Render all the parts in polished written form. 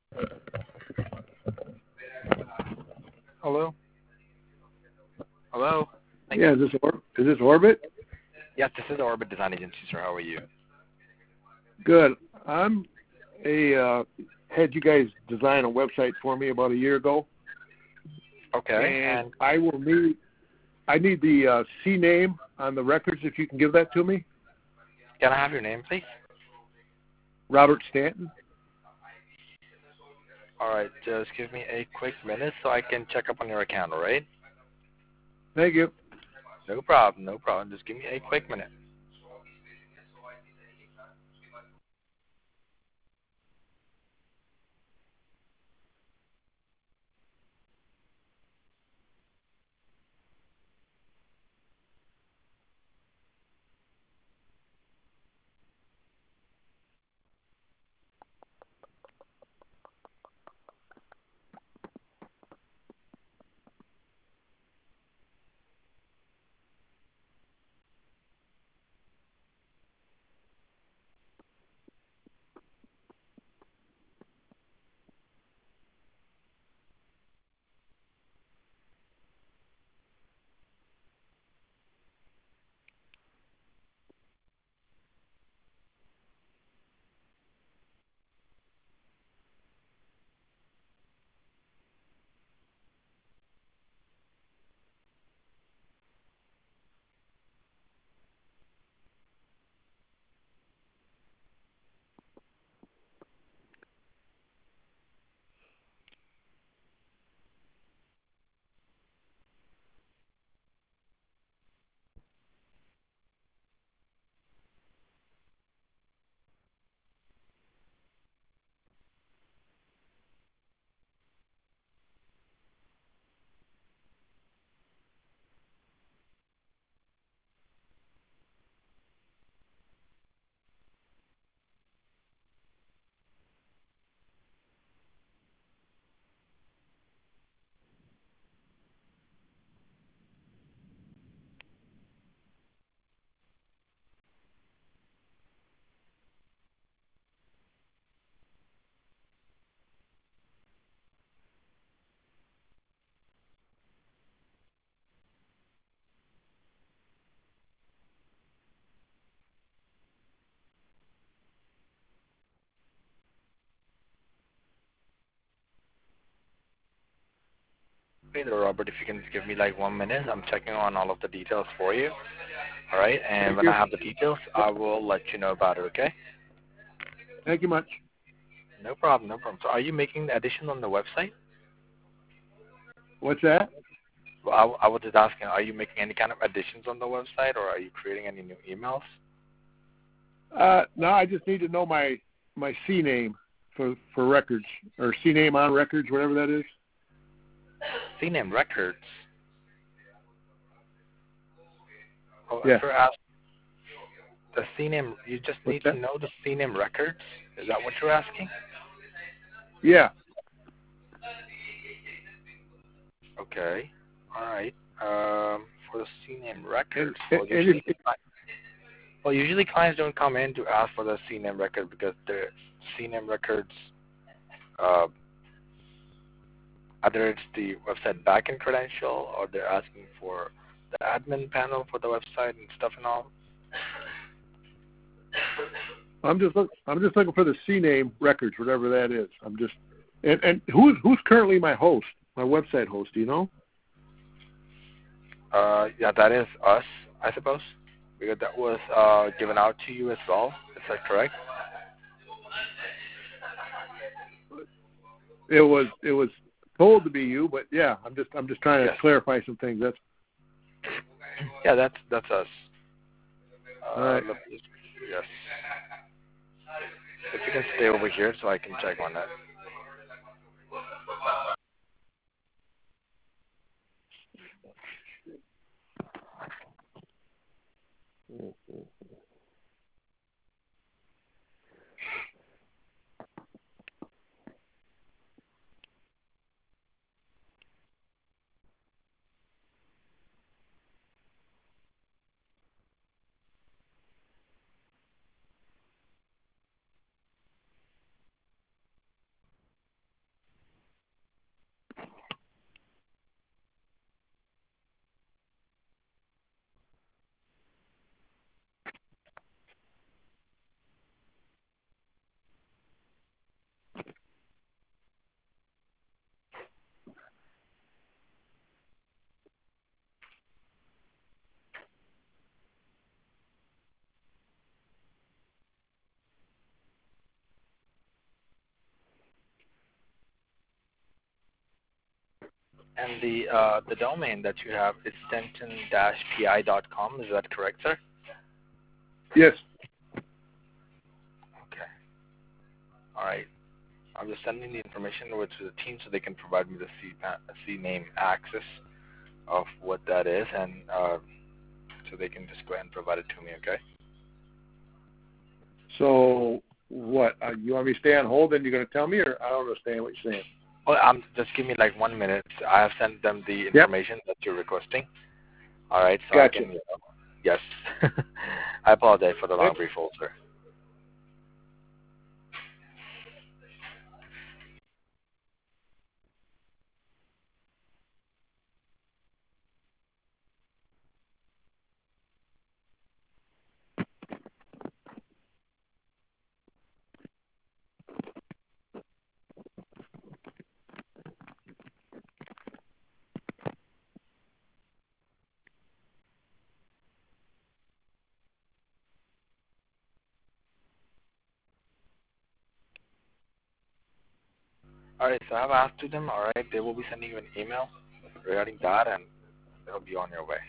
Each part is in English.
Hello? Hello? Thank Yeah, you. is this Orbit? Yes, this is Orbit Design Agency, sir. How are you? Good. I'm had you guys design a website for me about a year ago, Okay, and and I need the C name on the records if you can give that to me. can I have your name, please? Robert Stanton. All right, just give me a quick minute so I can check up on your account, all right? Thank you. No problem, no problem. Just give me a quick minute. Hey there, Robert. If you can just give me like 1 minute, I'm checking on all of the details for you. All right, and Thank when I you. have the details, I will let you know about it, okay? Thank you much. No problem, no problem. So are you making the addition on the website? What's that? Well, I was just asking, are you making any kind of additions on the website, or are you creating any new emails? No, I just need to know my C name for records, or C name on records, whatever that is. CNAME Records. Oh, Yeah. for us, the CNAME, you just What's need to that? know the CNAME Records? Is that what you're asking? Yeah. Okay. All right. For the CNAME And Records, and, and if, usually clients don't come in to ask for the CNAME record because the CNAME records, uh, either it's the website backend credential or they're asking for the admin panel for the website and stuff and all. I'm just looking for the C name records, whatever that is. And who's currently my host, my website host? Do you know? Yeah, that is us, I suppose, because that was given out to you as well. Is that correct? It was told to be you, but yeah, I'm just trying to Yes. clarify some things. That's Yeah, that's us. all right. Yes. If you can stay over here so I can check on that. And the domain that you have is stenton-pi.com. Is that correct, sir? Yes. Okay. All right. I'm just sending the information over to the team so they can provide me the CNAME access of what that is, and so they can just go ahead and provide it to me, okay? So what? You want me to stay on hold and you're going to tell me, or I don't understand what you're saying? Well, just give me like 1 minute. I have sent them the information that you're requesting. All right, so Gotcha. I can, yes. I apologize for the long brief hold, sir. All right, so I've asked to them. All right, they will be sending you an email regarding that, and it'll be on your way.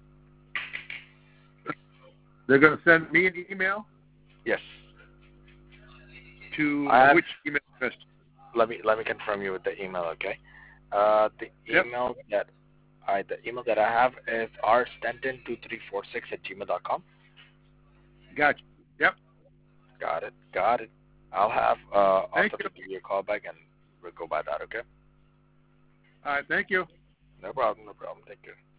They're going to send me an email? Yes. To which email address? Let me confirm you with the email, okay? The email that I have is rstenton2346@gmail.com. Gotcha. Yep. Got it. I'll have also to give you a call back, and we'll go by that, okay? All right. Thank you. No problem. Thank you.